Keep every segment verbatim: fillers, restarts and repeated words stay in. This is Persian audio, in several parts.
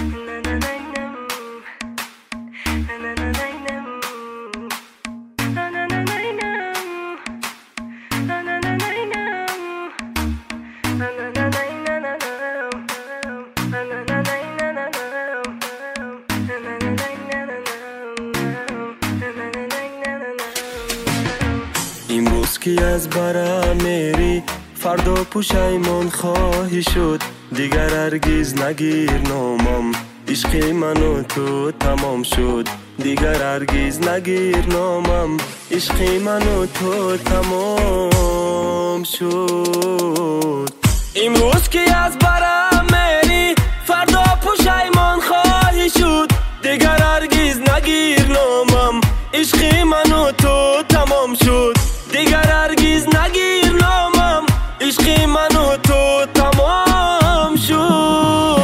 امروز که از برم میری فردا پشیمان خواهی شد، دیگر هرگز نگیر نامم، عشق من و تو تمام شد. دیگر هرگز نگیر نامم، عشق من و تو تمام شد. امروز که از برم میری فردا پشیمان خواهی شد، دیگر هرگز نگیر نامم، عشق من و تو تمام شد. دیگر هرگز نگیر نامم، عشق من و تو تمام شد.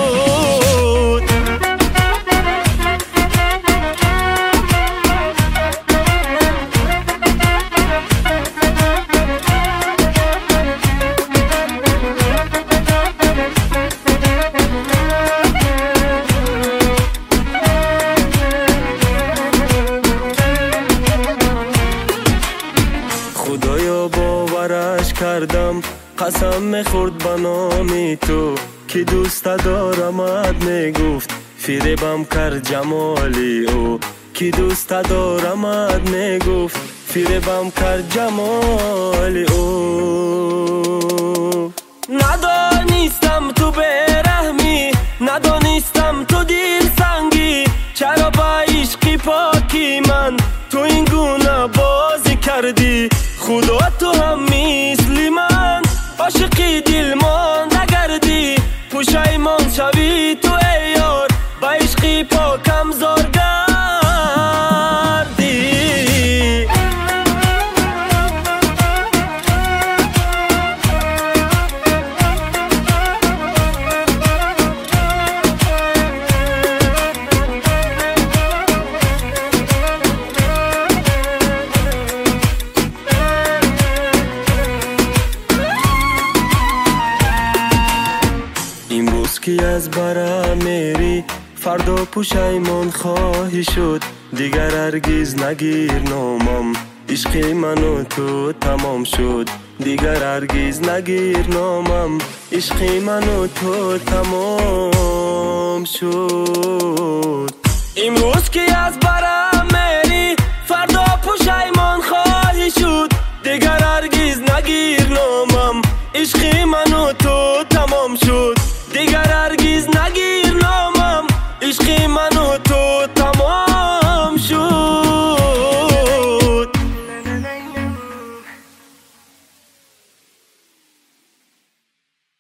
خدایا باورش کردم، قسم میخورد به نام تو که دوست دارمت میگفت، فریبم کرد جمالی او که دوست دارمت میگفت، فریبم کرد جمالی او. ندانستم تو برحمی، ندانستم تو دل سنگی، چرا با عشق پاکی من تو این گونه بازی کردی؟ خدا تو هم مثل من عاشق دل من نگردی، پشیمان شوی تو ای یار با عشق پاکم زار گردی. امروز که از برم میری فردا پشیمان خواهی شد، دیگر هرگز نگیر نامم، عشق من و تو تمام شد. دیگر هرگز نگیر نامم، عشق من و تو تمام شد. امروز که از برم میری فردا پشیمان خواهی شد، دیگر هرگز نگیر نامم، عشق من و تو تمام شد. دیگر هرگز نگیر نامم، عشق من